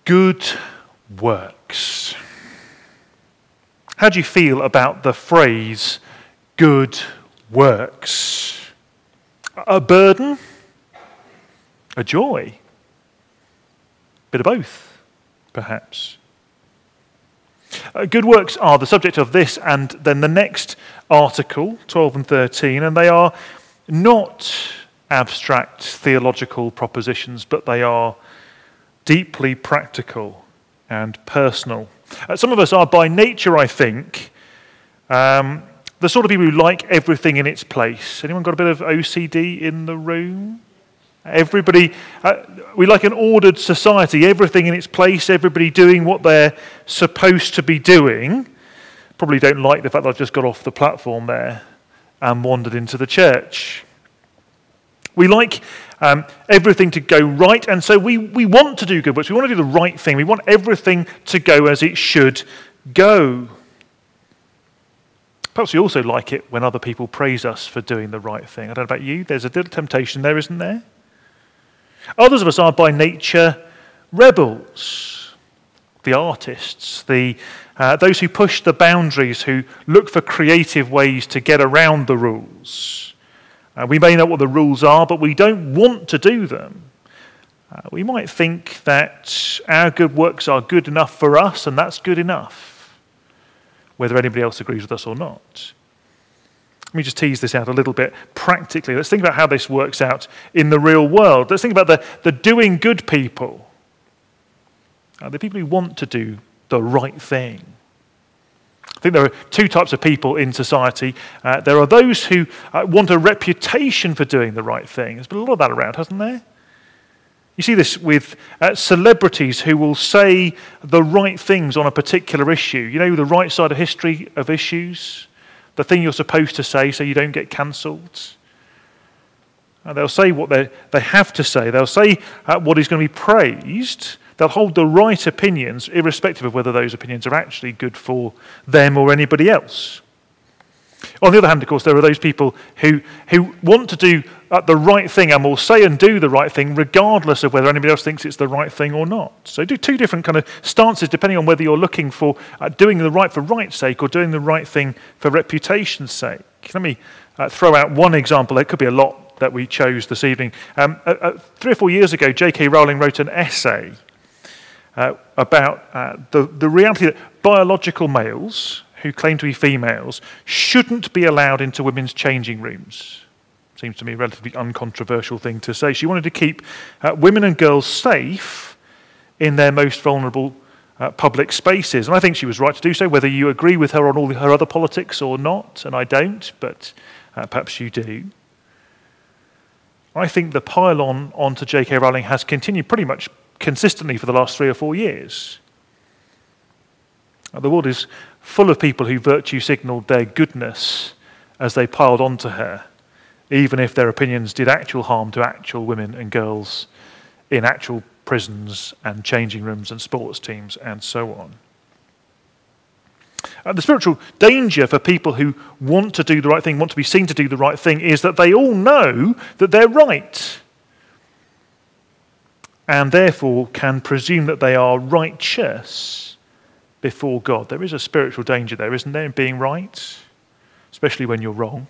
Good works. How do you feel about the phrase good works? A burden? A joy? Bit of both, perhaps. Good works are the subject of this and then the next article, 12 and 13, and they are not abstract theological propositions, but they are deeply practical and personal. Some of us are by nature, I think, the sort of people who like everything in its place. Anyone got a bit of OCD in the room? Everybody, we like an ordered society, everything in its place, everybody doing what they're supposed to be doing. Probably don't like the fact that I've just got off the platform there and wandered into the church. We like everything to go right, and so we want to do good works. We want to do the right thing. We want everything to go as it should go. Perhaps we also like it when other people praise us for doing the right thing. I don't know about you. There's a little temptation there, isn't there? Others of us are by nature rebels, the artists, those who push the boundaries, who look for creative ways to get around the rules. We may know what the rules are, but we don't want to do them. We might think that our good works are good enough for us, and that's good enough, whether anybody else agrees with us or not. Let me just tease this out a little bit practically. Let's think about how this works out in the real world. Let's think about the doing good people, the people who want to do the right thing. I think there are two types of people in society. There are those who want a reputation for doing the right thing. There's been a lot of that around, hasn't there? You see this with celebrities who will say the right things on a particular issue. You know, the right side of history of issues. The thing you're supposed to say so you don't get cancelled. They'll say what they have to say. They'll say what is going to be praised. They'll hold the right opinions, irrespective of whether those opinions are actually good for them or anybody else. On the other hand, of course, there are those people who want to do the right thing and will say and do the right thing regardless of whether anybody else thinks it's the right thing or not. So do two different kind of stances depending on whether you're looking for doing the right for right's sake or doing the right thing for reputation's sake. Let me throw out one example. There could be a lot that we chose this evening. 3 or 4 years ago, J.K. Rowling wrote an essay about the reality that biological males who claim to be females shouldn't be allowed into women's changing rooms. Seems to me a relatively uncontroversial thing to say. She wanted to keep women and girls safe in their most vulnerable public spaces. And I think she was right to do so, whether you agree with her on all her other politics or not, and I don't, but perhaps you do. I think the pile-on onto J.K. Rowling has continued pretty much consistently for the last 3 or 4 years. The world is full of people who virtue signalled their goodness as they piled onto her, even if their opinions did actual harm to actual women and girls in actual prisons and changing rooms and sports teams and so on. The spiritual danger for people who want to do the right thing, want to be seen to do the right thing, is that they all know that they're right and therefore can presume that they are righteous before God. There is a spiritual danger there, isn't there, in being right, especially when you're wrong.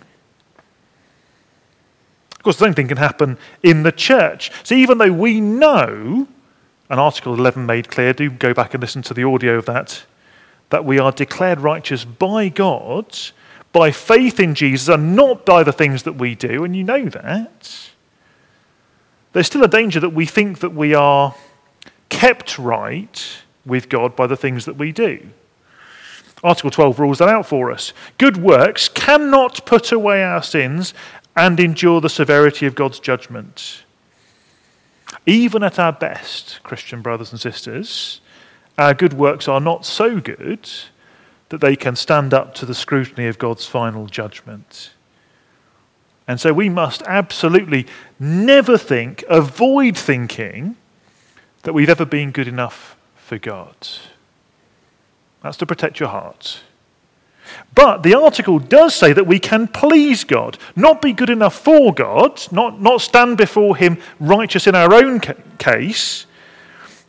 Of course, the same thing can happen in the church. So even though we know, and Article 11 made clear, do go back and listen to the audio of that we are declared righteous by God, by faith in Jesus, and not by the things that we do, and you know that. There's still a danger that we think that we are kept right with God by the things that we do. Article 12 rules that out for us. Good works cannot put away our sins and endure the severity of God's judgment. Even at our best, Christian brothers and sisters, our good works are not so good that they can stand up to the scrutiny of God's final judgment. And so we must absolutely never avoid thinking that we've ever been good enough for God. That's to protect your heart. But the article does say that we can please God, not be good enough for God, not stand before him righteous in our own case,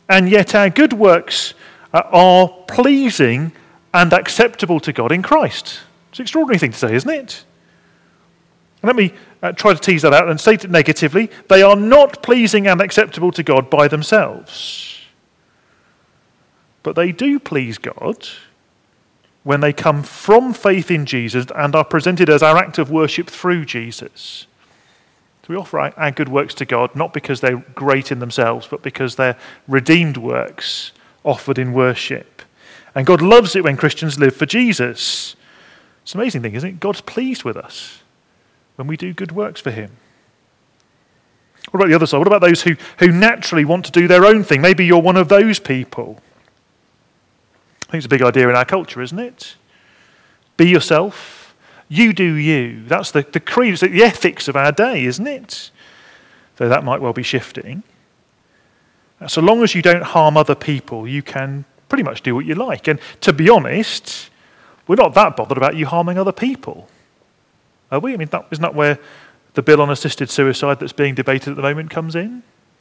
and yet our good works are pleasing and acceptable to God in Christ. It's an extraordinary thing to say, isn't it? And let me try to tease that out and state it negatively. They are not pleasing and acceptable to God by themselves. But they do please God when they come from faith in Jesus and are presented as our act of worship through Jesus. So we offer our good works to God not because they're great in themselves, but because they're redeemed works offered in worship. And God loves it when Christians live for Jesus. It's an amazing thing, isn't it? God's pleased with us when we do good works for him. What about the other side? What about those who naturally want to do their own thing? Maybe you're one of those people. I think it's a big idea in our culture, isn't it? Be yourself. You do you. That's the creed, it's the ethics of our day, isn't it? Though that might well be shifting. So long as you don't harm other people, you can pretty much do what you like. And to be honest, we're not that bothered about you harming other people. Are we? I mean, isn't that where the bill on assisted suicide that's being debated at the moment comes in?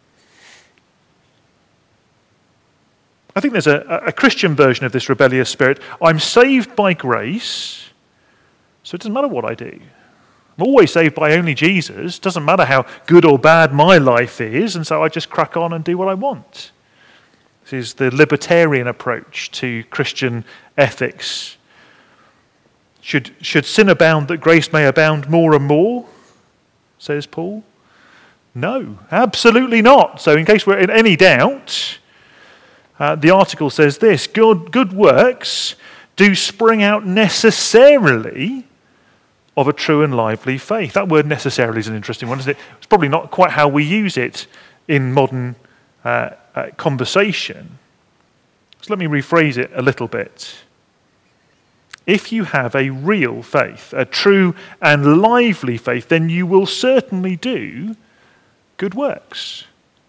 I think there's a Christian version of this rebellious spirit. I'm saved by grace, so it doesn't matter what I do. I'm always saved by only Jesus. It doesn't matter how good or bad my life is, and so I just crack on and do what I want. This is the libertarian approach to Christian ethics. Should sin abound that grace may abound more and more, says Paul? No, absolutely not. So in case we're in any doubt, the article says this: good works do spring out necessarily of a true and lively faith. That word necessarily is an interesting one, isn't it? It's probably not quite how we use it in modern conversation. So let me rephrase it a little bit. If you have a real faith, a true and lively faith, then you will certainly do good works.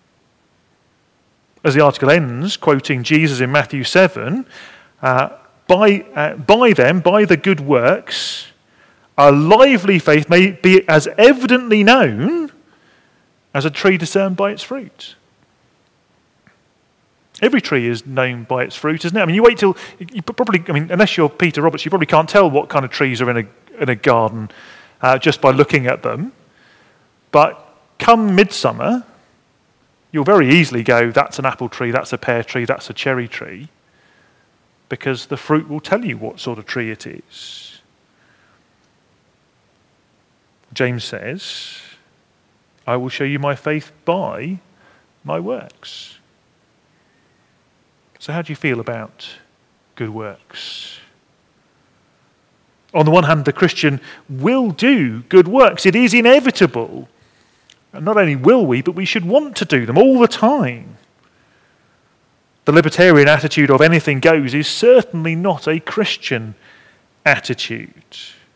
As the article ends, quoting Jesus in Matthew 7, by the good works, a lively faith may be as evidently known as a tree discerned by its fruit. Every tree is known by its fruit, isn't it? I mean, you wait till unless you're Peter Roberts, you probably can't tell what kind of trees are in a garden just by looking at them. But come midsummer, you'll very easily go, that's an apple tree, that's a pear tree, that's a cherry tree, because the fruit will tell you what sort of tree it is. James says, I will show you my faith by my works. So how do you feel about good works? On the one hand, the Christian will do good works. It is inevitable. And not only will we, but we should want to do them all the time. The libertarian attitude of anything goes is certainly not a Christian attitude.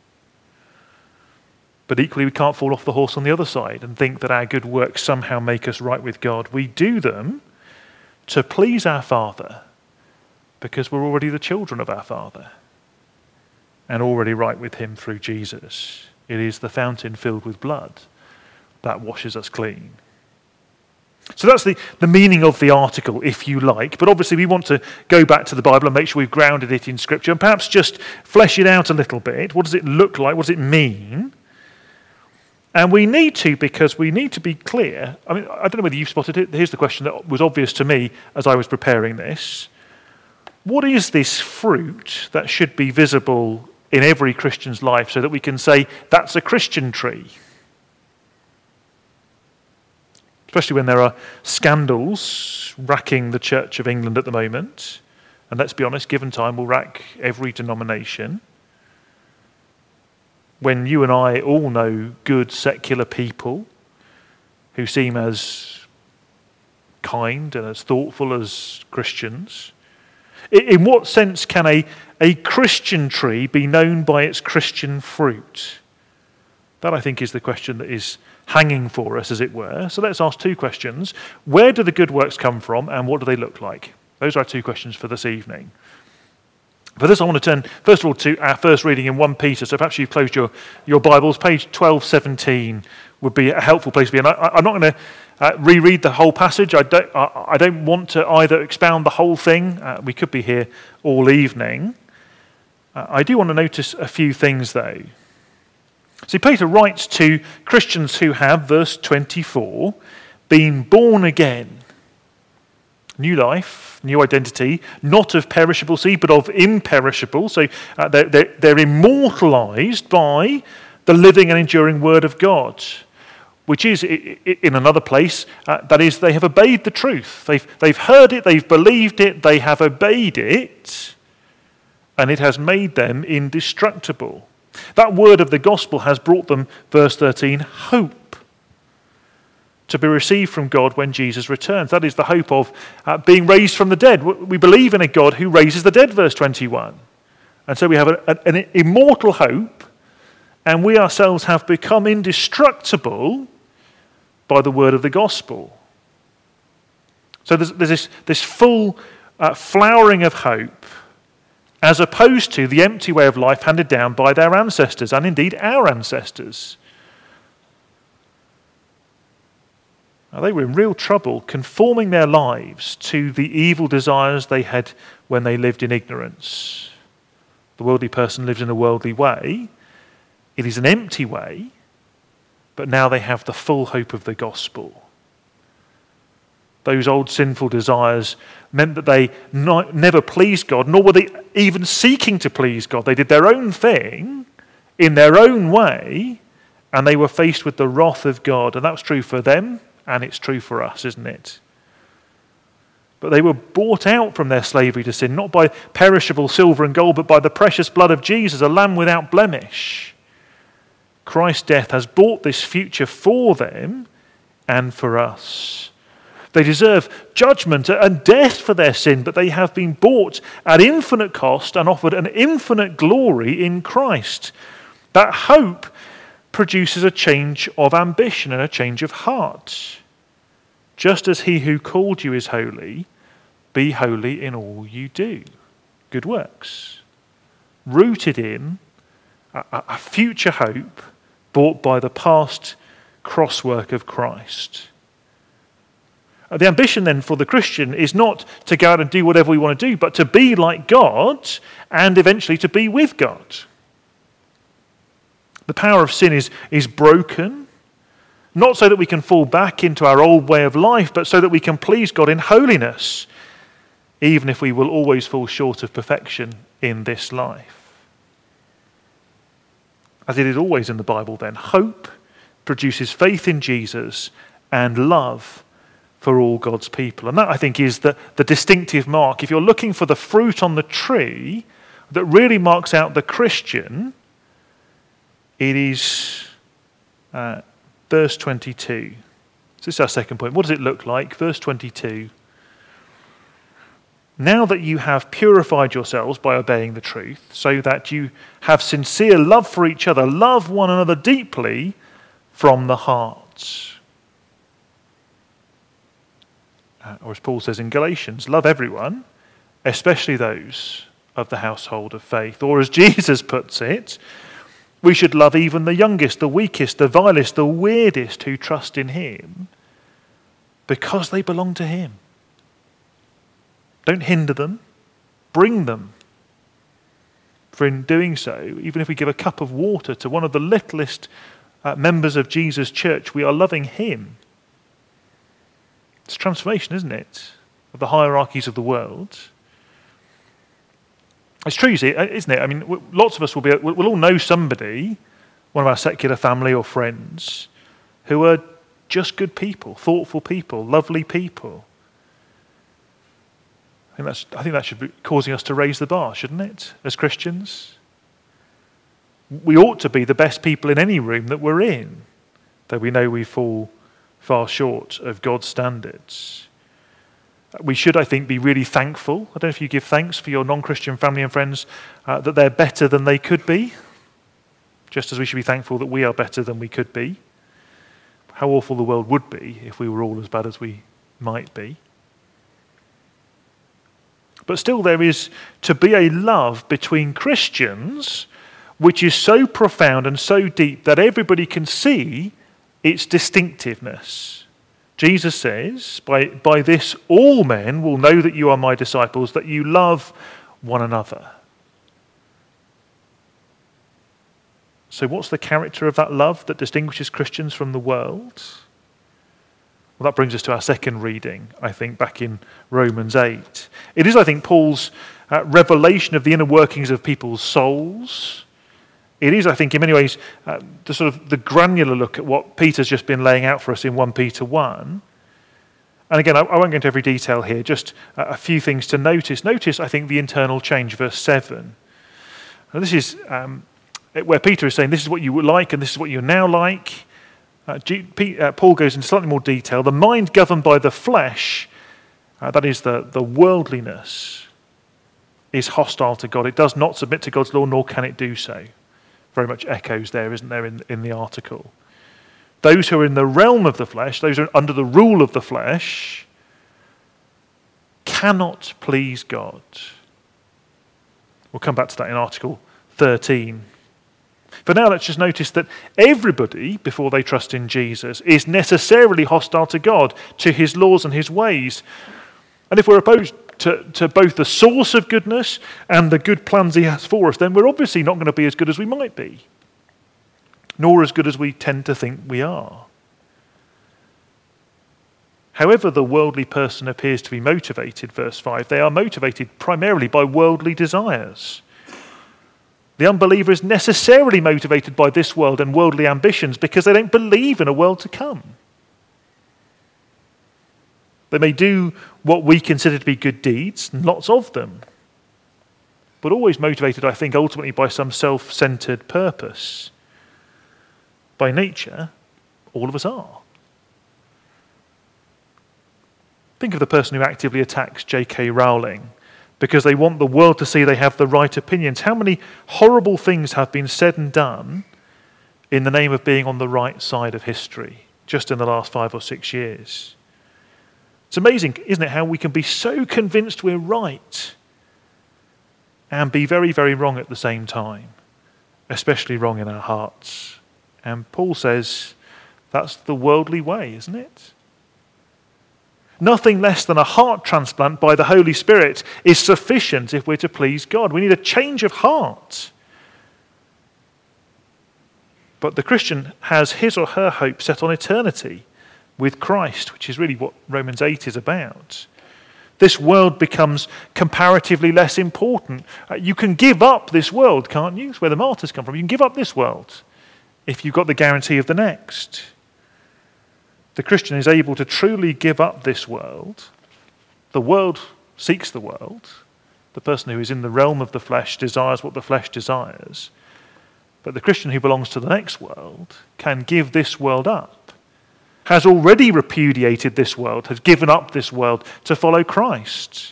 But equally, we can't fall off the horse on the other side and think that our good works somehow make us right with God. We do them to please our Father because we're already the children of our Father and already right with him through Jesus. It is the fountain filled with blood that washes us clean. So that's the meaning of the article, if you like. But obviously we want to go back to the Bible and make sure we've grounded it in Scripture and perhaps just flesh it out a little bit. What does it look like? What does it mean? And we need to, because we need to be clear. I mean, I don't know whether you've spotted it. Here's the question that was obvious to me as I was preparing this. What is this fruit that should be visible in every Christian's life so that we can say, that's a Christian tree? Especially when there are scandals racking the Church of England at the moment. And let's be honest, given time, will rack every denomination. When you and I all know good secular people who seem as kind and as thoughtful as Christians, in what sense can a Christian tree be known by its Christian fruit? That, I think, is the question that is hanging for us, as it were. So let's ask two questions. Where do the good works come from, and what do they look like? Those are our two questions for this evening. For this, I want to turn, first of all, to our first reading in 1 Peter. So perhaps you've closed your Bibles. Page 1217 would be a helpful place to be. And I'm not going reread the whole passage. I don't want to either expound the whole thing. We could be here all evening. I do want to notice a few things, though. See, Peter writes to Christians who have, verse 24, been born again. New life, new identity, not of perishable seed, but of imperishable. So they're immortalized by the living and enduring word of God, which is, in another place, that is, they have obeyed the truth. They've heard it, they've believed it, they have obeyed it, and it has made them indestructible. That word of the gospel has brought them, verse 13, hope to be received from God when Jesus returns. That is the hope of being raised from the dead. We believe in a God who raises the dead, verse 21. And so we have an immortal hope, and we ourselves have become indestructible by the word of the gospel. So there's this full flowering of hope, as opposed to the empty way of life handed down by their ancestors, and indeed our ancestors. Now, they were in real trouble conforming their lives to the evil desires they had when they lived in ignorance. The worldly person lives in a worldly way. It is an empty way, but now they have the full hope of the gospel. Those old sinful desires meant that they never pleased God, nor were they even seeking to please God. They did their own thing in their own way, and they were faced with the wrath of God. And that was true for them, and it's true for us, isn't it? But they were bought out from their slavery to sin, not by perishable silver and gold, but by the precious blood of Jesus, a lamb without blemish. Christ's death has bought this future for them and for us. They deserve judgment and death for their sin, but they have been bought at infinite cost and offered an infinite glory in Christ. That hope produces a change of ambition and a change of heart. Just as he who called you is holy, be holy in all you do. Good works. Rooted in a future hope bought by the past crosswork of Christ. The ambition then for the Christian is not to go out and do whatever we want to do, but to be like God and eventually to be with God. The power of sin is broken, not so that we can fall back into our old way of life, but so that we can please God in holiness, even if we will always fall short of perfection in this life. As it is always in the Bible then, hope produces faith in Jesus and love for all God's people. And that, I think, is the distinctive mark. If you're looking for the fruit on the tree that really marks out the Christian, it is verse 22. So this is our second point. What does it look like? Verse 22. Now that you have purified yourselves by obeying the truth, so that you have sincere love for each other, love one another deeply from the heart. Or as Paul says in Galatians, love everyone, especially those of the household of faith. Or as Jesus puts it, we should love even the youngest, the weakest, the vilest, the weirdest who trust in him because they belong to him. Don't hinder them, bring them. For in doing so, even if we give a cup of water to one of the littlest members of Jesus' church, we are loving him. It's transformation, isn't it, of the hierarchies of the world. It's true, isn't it? I mean, lots of us we'll all know somebody, one of our secular family or friends, who are just good people, thoughtful people, lovely people. I think that should be causing us to raise the bar, shouldn't it, as Christians? We ought to be the best people in any room that we're in, though we know we fall far short of God's standards. We should, I think, be really thankful. I don't know if you give thanks for your non-Christian family and friends that they're better than they could be, just as we should be thankful that we are better than we could be. How awful the world would be if we were all as bad as we might be. But still there is to be a love between Christians which is so profound and so deep that everybody can see its distinctiveness. Jesus says, by this all men will know that you are my disciples, that you love one another. So what's the character of that love that distinguishes Christians from the world? Well, that brings us to our second reading, I think, back in Romans 8. It is, I think, Paul's revelation of the inner workings of people's souls. It is, I think, in many ways, the granular look at what Peter's just been laying out for us in 1 Peter 1. And again, I won't go into every detail here, just a few things to notice. Notice, I think, the internal change, verse 7. And this is where Peter is saying, this is what you were like and this is what you're now like. Paul goes into slightly more detail. The mind governed by the flesh, that is the worldliness, is hostile to God. It does not submit to God's law, nor can it do so. Very much echoes there, isn't there, in the article. Those who are in the realm of the flesh, those who are under the rule of the flesh, cannot please God. We'll come back to that in Article 13. For now, let's just notice that everybody, before they trust in Jesus, is necessarily hostile to God, to his laws and his ways. And if we're opposed to both the source of goodness and the good plans he has for us, then we're obviously not going to be as good as we might be, nor as good as we tend to think we are. However the worldly person appears to be motivated, verse 5, they are motivated primarily by worldly desires. The unbeliever is necessarily motivated by this world and worldly ambitions because they don't believe in a world to come. They may do what we consider to be good deeds, and lots of them, but always motivated, I think, ultimately by some self-centered purpose. By nature, all of us are. Think of the person who actively attacks J.K. Rowling because they want the world to see they have the right opinions. How many horrible things have been said and done in the name of being on the right side of history just in the last 5 or 6 years? It's amazing, isn't it, how we can be so convinced we're right and be very, very wrong at the same time, especially wrong in our hearts. And Paul says that's the worldly way, isn't it? Nothing less than a heart transplant by the Holy Spirit is sufficient if we're to please God. We need a change of heart. But the Christian has his or her hope set on eternity with Christ, which is really what Romans 8 is about. This world becomes comparatively less important. You can give up this world, can't you? It's where the martyrs come from. You can give up this world if you've got the guarantee of the next. The Christian is able to truly give up this world. The world seeks the world. The person who is in the realm of the flesh desires what the flesh desires. But the Christian who belongs to the next world can give this world up, has already repudiated this world, has given up this world to follow Christ.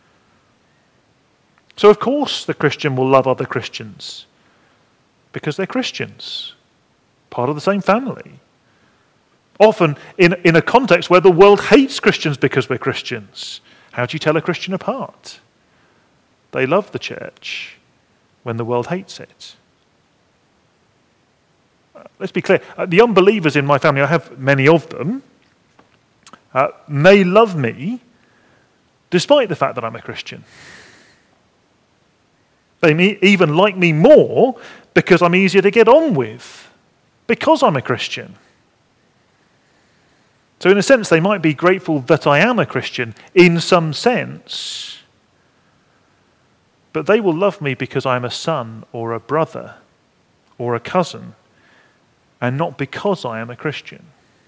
So of course the Christian will love other Christians because they're Christians, part of the same family. Often in a context where the world hates Christians because we're Christians. How do you tell a Christian apart? They love the church when the world hates it. Let's be clear. The unbelievers in my family, I have many of them, may love me despite the fact that I'm a Christian. They may even like me more because I'm easier to get on with, because I'm a Christian. So in a sense, they might be grateful that I am a Christian, in some sense, but they will love me because I'm a son or a brother or a cousin, and not because I am a Christian.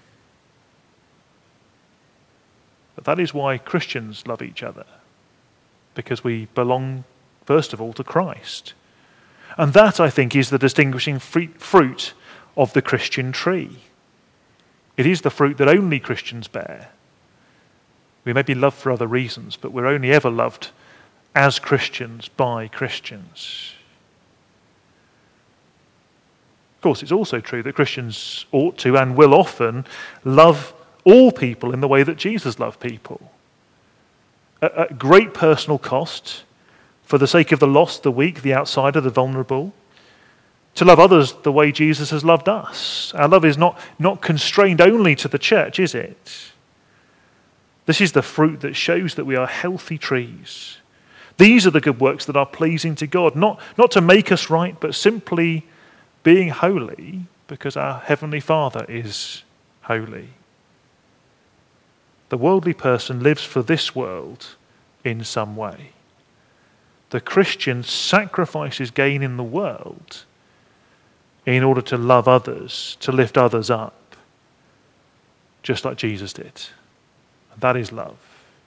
But that is why Christians love each other, because we belong, first of all, to Christ. And that, I think, is the distinguishing fruit of the Christian tree. It is the fruit that only Christians bear. We may be loved for other reasons, but we're only ever loved as Christians by Christians. Of course, it's also true that Christians ought to and will often love all people in the way that Jesus loved people. At great personal cost, for the sake of the lost, the weak, the outsider, the vulnerable. To love others the way Jesus has loved us. Our love is not constrained only to the church, is it? This is the fruit that shows that we are healthy trees. These are the good works that are pleasing to God, not to make us right, but simply being holy because our Heavenly Father is holy. The worldly person lives for this world in some way. The Christian sacrifices gain in the world in order to love others, to lift others up, just like Jesus did. And that is love.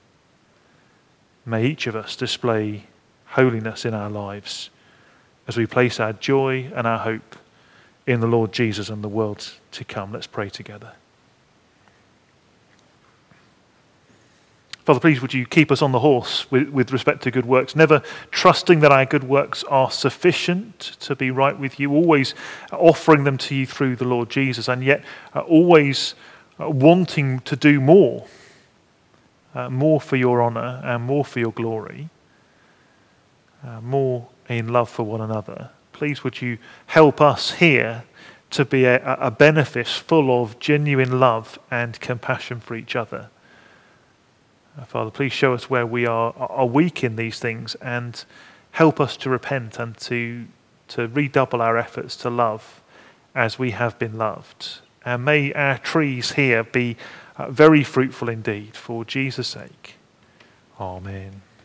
May each of us display holiness in our lives as we place our joy and our hope in the Lord Jesus and the world to come. Let's pray together. Father, please would you keep us on the horse with respect to good works, never trusting that our good works are sufficient to be right with you, always offering them to you through the Lord Jesus, and yet always wanting to do more for your honour and more for your glory, more in love for one another. Please would you help us here to be a benefice full of genuine love and compassion for each other. Father, please show us where we are weak in these things and help us to repent and to redouble our efforts to love as we have been loved. And may our trees here be very fruitful indeed for Jesus' sake. Amen.